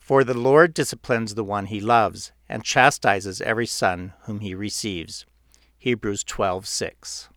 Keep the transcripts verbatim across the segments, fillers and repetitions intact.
For the Lord disciplines the one he loves, and chastises every son whom he receives. Hebrews twelve six.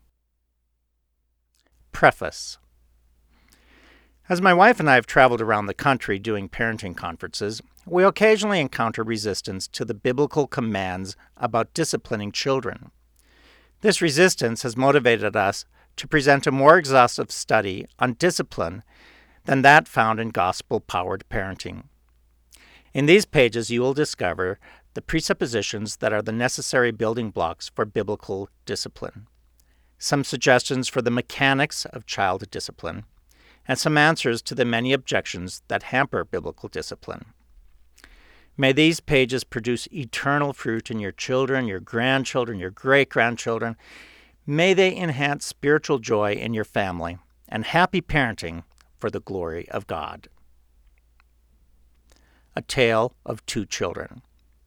Preface. As my wife and I have traveled around the country doing parenting conferences, we occasionally encounter resistance to the biblical commands about disciplining children. This resistance has motivated us to present a more exhaustive study on discipline than that found in gospel-powered parenting. In these pages, you will discover the presuppositions that are the necessary building blocks for biblical discipline, some suggestions for the mechanics of child discipline, and some answers to the many objections that hamper biblical discipline. May these pages produce eternal fruit in your children, your grandchildren, your great-grandchildren. May they enhance spiritual joy in your family and happy parenting for the glory of God. A Tale of Two Children.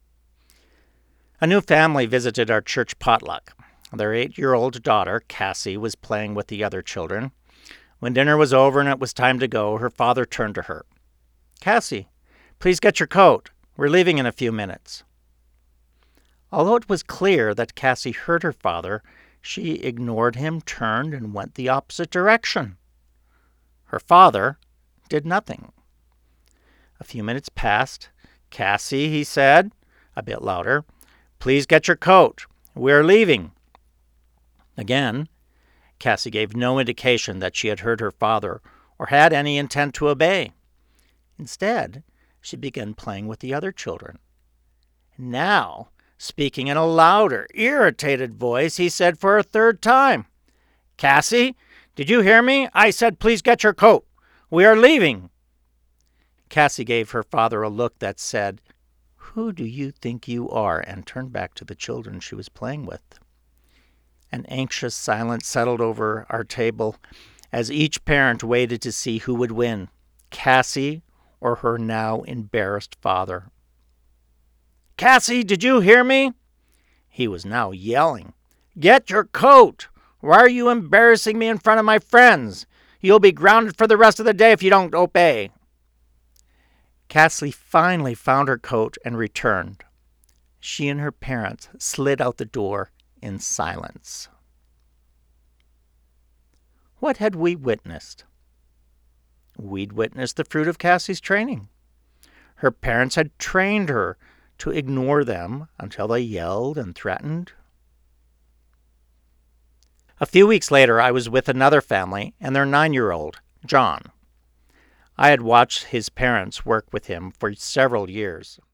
A new family visited our church potluck. Their eight-year-old daughter, Cassie, was playing with the other children. When dinner was over and it was time to go, her father turned to her. "Cassie, please get your coat. We're leaving in a few minutes." Although it was clear that Cassie heard her father, she ignored him, turned, and went the opposite direction. Her father did nothing. A few minutes passed. "Cassie," he said, a bit louder, "please get your coat. We're leaving." Again, Cassie gave no indication that she had heard her father or had any intent to obey. Instead, she began playing with the other children. Now, speaking in a louder, irritated voice, he said for a third time, "Cassie, did you hear me? I said please get your coat. We are leaving." Cassie gave her father a look that said, "Who do you think you are?" and turned back to the children she was playing with. An anxious silence settled over our table as each parent waited to see who would win, Cassie or her now embarrassed father. "Cassie, did you hear me?" He was now yelling. "Get your coat! Why are you embarrassing me in front of my friends? You'll be grounded for the rest of the day if you don't obey." Cassie finally found her coat and returned. She and her parents slid out the door in silence. What had we witnessed? We'd witnessed the fruit of Cassie's training. Her parents had trained her to ignore them until they yelled and threatened. A few weeks later, I was with another family and their nine-year-old, John. I had watched his parents work with him for several years.